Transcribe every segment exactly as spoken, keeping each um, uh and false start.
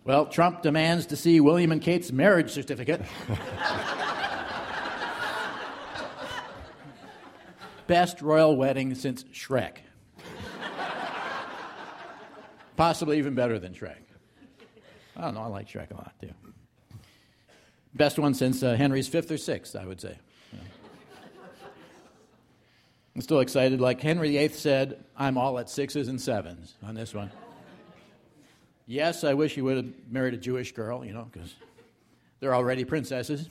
Well, Trump demands to see William and Kate's marriage certificate. Best royal wedding since Shrek. Possibly even better than Shrek. I don't know, I like Shrek a lot, too. Best one since uh, Henry's fifth or sixth, I would say. Yeah. I'm still excited. Like Henry the Eighth said, I'm all at sixes and sevens on this one. Yes, I wish he would have married a Jewish girl, you know, because they're already princesses.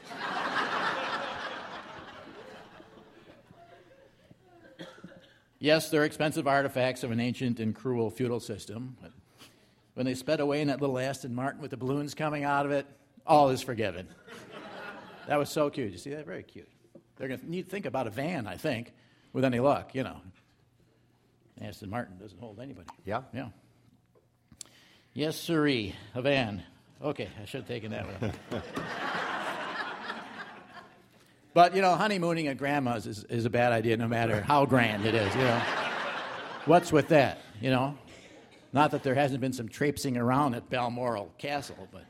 Yes, they're expensive artifacts of an ancient and cruel feudal system. But when they sped away in that little Aston Martin with the balloons coming out of it, all is forgiven. That was so cute. You see that? Very cute. They're going to need to think about a van, I think, with any luck, you know. Aston Martin doesn't hold anybody. Yeah? Yeah. Yes, sirree, a van. Okay, I should have taken that one. But, you know, honeymooning at grandma's is, is a bad idea no matter how grand it is, you know. What's with that, you know? Not that there hasn't been some traipsing around at Balmoral Castle, but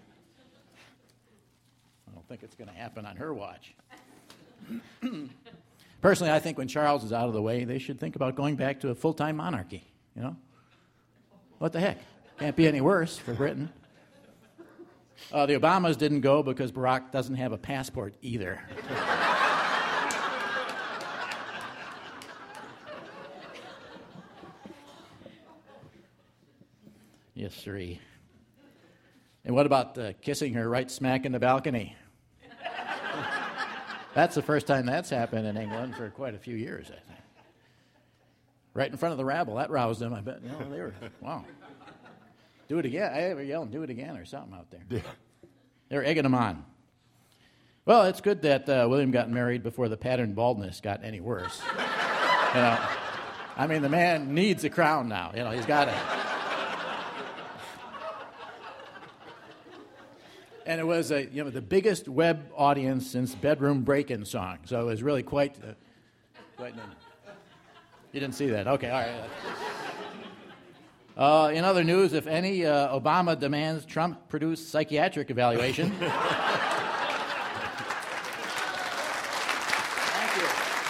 I don't think it's going to happen on her watch. Personally, I think when Charles is out of the way, they should think about going back to a full-time monarchy, you know? What the heck? Can't be any worse for Britain. Uh, the Obamas didn't go because Barack doesn't have a passport either. Yes, sirree. And what about uh, kissing her right smack in the balcony? That's the first time that's happened in England for quite a few years, I think. Right in front of the rabble. That roused them, I bet. You know, they were, wow. Do it again. They were yelling, do it again or something out there. Yeah. They were egging them on. Well, it's good that uh, William got married before the pattern baldness got any worse. You know, I mean, the man needs a crown now. You know, he's got it. And it was a, you know, the biggest web audience since Bedroom Break-In Song. So it was really quite... Uh, quite you didn't see that? Okay, all right. Uh, in other news, if any, uh, Obama demands Trump produce psychiatric evaluation. Thank you.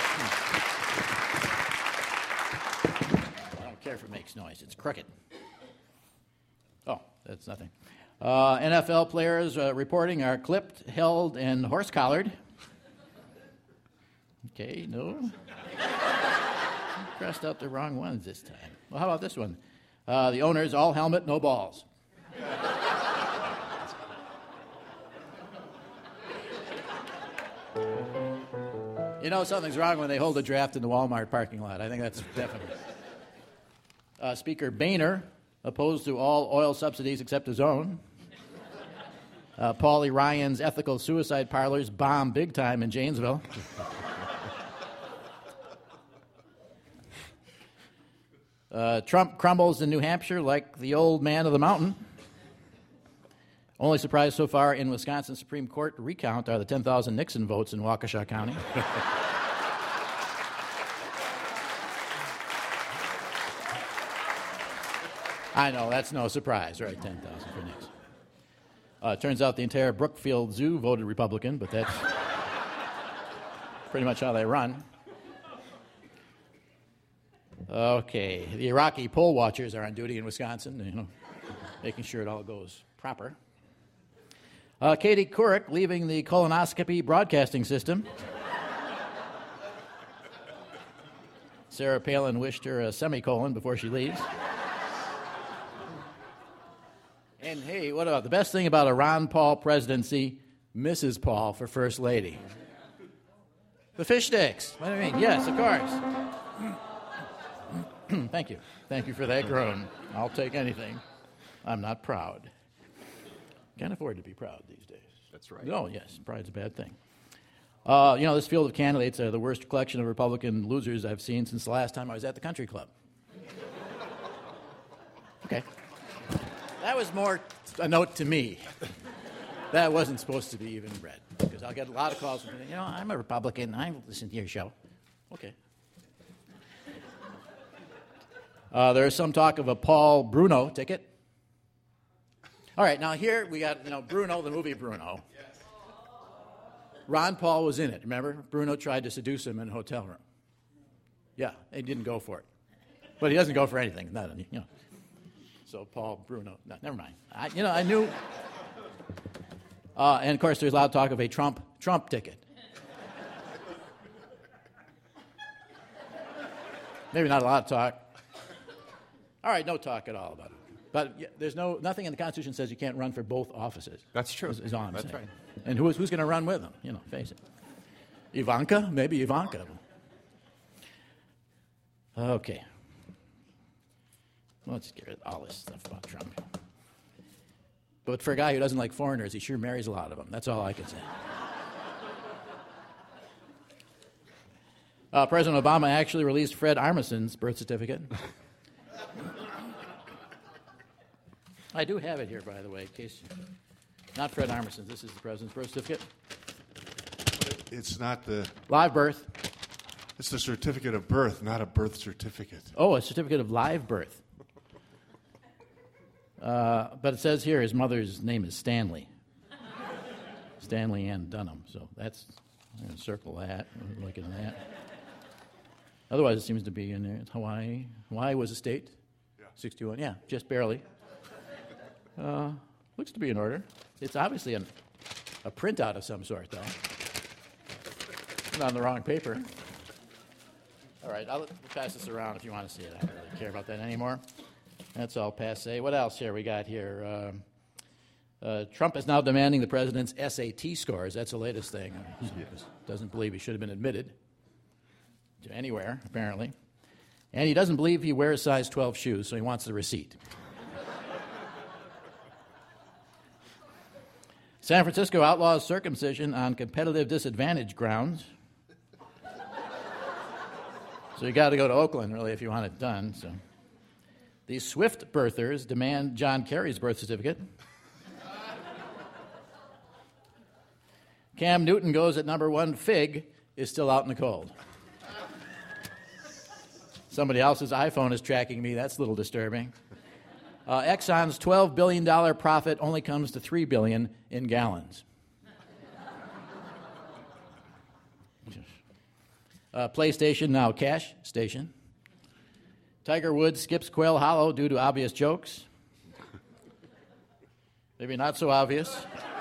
I don't care if it makes noise. It's crooked. Oh, that's nothing. Uh, N F L players uh, reporting are clipped, held, and horse-collared. Okay, no. Crossed out the wrong ones this time. Well, how about this one? Uh, the owners, all helmet, no balls. You know something's wrong when they hold a draft in the Walmart parking lot. I think that's definite. Uh, Speaker Boehner opposed to all oil subsidies except his own. Uh, Paulie Ryan's ethical suicide parlors bomb big time in Janesville. Uh, Trump crumbles in New Hampshire like the old man of the mountain. Only surprise so far in Wisconsin Supreme Court recount are the ten thousand Nixon votes in Waukesha County. I know, that's no surprise, right? ten thousand for Nixon. Uh, it turns out the entire Brookfield Zoo voted Republican, but that's pretty much how they run. Okay, the Iraqi poll watchers are on duty in Wisconsin, you know, making sure it all goes proper. Uh, Katie Couric leaving the colonoscopy broadcasting system. Sarah Palin wished her a semicolon before she leaves. And hey, what about the best thing about a Ron Paul presidency? Missus Paul for First Lady. The fish sticks. What do you mean? Yes, of course. Thank you. Thank you for that groan. I'll take anything. I'm not proud. Can't afford to be proud these days. That's right. Oh, yes. Pride's a bad thing. Uh, you know, this field of candidates are the worst collection of Republican losers I've seen since the last time I was at the country club. Okay. That was more a note to me. That wasn't supposed to be even read, because I'll get a lot of calls from, you know, I'm a Republican. I listen to your show. Okay. Uh, there is some talk of a Paul Bruno ticket. All right, now here we got, you know, Bruno, the movie Bruno. Ron Paul was in it, remember? Bruno tried to seduce him in a hotel room. Yeah, he didn't go for it. But he doesn't go for anything, not any, you know. So Paul, Bruno, no, never mind. I, you know, I knew. Uh, and, of course, there's a lot of talk of a Trump Trump ticket. Maybe not a lot of talk. All right, no talk at all about it. But yeah, there's no nothing in the Constitution says you can't run for both offices. That's true. Is, is all I'm That's saying. right. And who's who's going to run with them? You know, face it. Ivanka, maybe Ivanka. Okay. Let's get rid of all this stuff about Trump. But for a guy who doesn't like foreigners, he sure marries a lot of them. That's all I can say. Uh, President Obama actually released Fred Armisen's birth certificate. I do have it here, by the way, in case you... Not Fred Armisen's. This is the president's birth certificate. It's not the... Live birth. It's the certificate of birth, not a birth certificate. Oh, a certificate of live birth. Uh, but it says here his mother's name is Stanley. Stanley Ann Dunham. So that's... I'm going to circle that. Look at that. Otherwise, it seems to be in there. It's Hawaii. Hawaii was a state. Yeah. sixty-one. Yeah, just barely. Uh, looks to be in order. It's obviously an, a printout of some sort, though. Not on the wrong paper. All right, I'll pass this around if you want to see it. I don't really care about that anymore. That's all passé. What else here we got here? Um, uh, Trump is now demanding the president's S A T scores. That's the latest thing. He doesn't believe he should have been admitted to anywhere, apparently. And he doesn't believe he wears size twelve shoes, so he wants the receipt. San Francisco outlaws circumcision on competitive disadvantage grounds. So you got to go to Oakland, really, if you want it done. So, the Swift birthers demand John Kerry's birth certificate. Cam Newton goes at number one. Fig is still out in the cold. Somebody else's iPhone is tracking me. That's a little disturbing. Uh, Exxon's twelve billion dollars profit only comes to three billion dollars in gallons. Uh, PlayStation, now Cash Station. Tiger Woods skips Quail Hollow due to obvious jokes. Maybe not so obvious.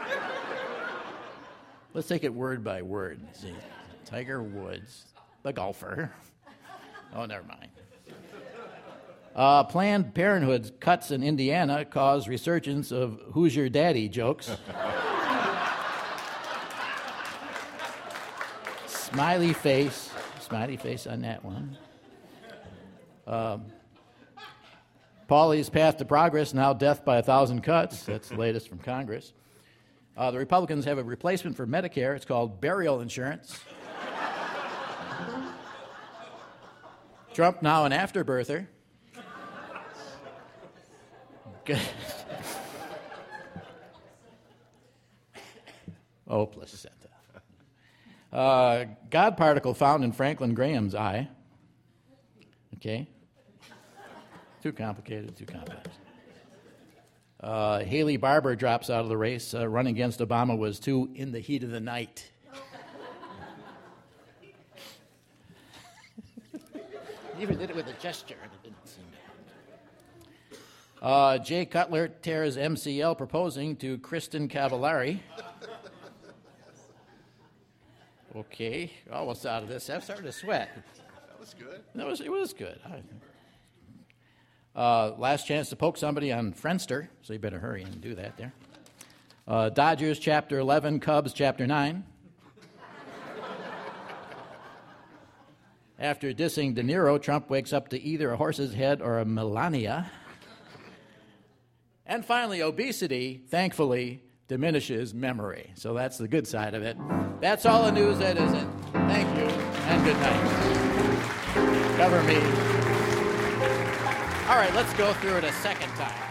Let's take it word by word. See, Tiger Woods, the golfer. Oh, never mind. Uh, Planned Parenthood's cuts in Indiana cause resurgence of "Who's your daddy" jokes. Smiley face. Smiley face on that one. Um, Paulie's path to progress, now death by a thousand cuts. That's the latest from Congress. Uh, the Republicans have a replacement for Medicare. It's called burial insurance. Trump now an afterbirther. Good. Oh, placenta. Uh, God particle found in Franklin Graham's eye. Okay. Too complicated, too complex. Uh, Haley Barbour drops out of the race. Uh, running against Obama was too in the heat of the night. He even did it with a gesture, and it didn't seem to. Uh, Jay Cutler tears M C L proposing to Kristen Cavallari. Okay, almost out of this. I'm starting to sweat. That was good. That was, it was good. Uh, last chance to poke somebody on Friendster, so you better hurry and do that there. Uh, Dodgers Chapter eleven, Cubs Chapter nine. After dissing De Niro, Trump wakes up to either a horse's head or a Melania. And finally, obesity, thankfully, diminishes memory. So that's the good side of it. That's all the news that isn't. Thank you, and good night. Cover me. All right, let's go through it a second time.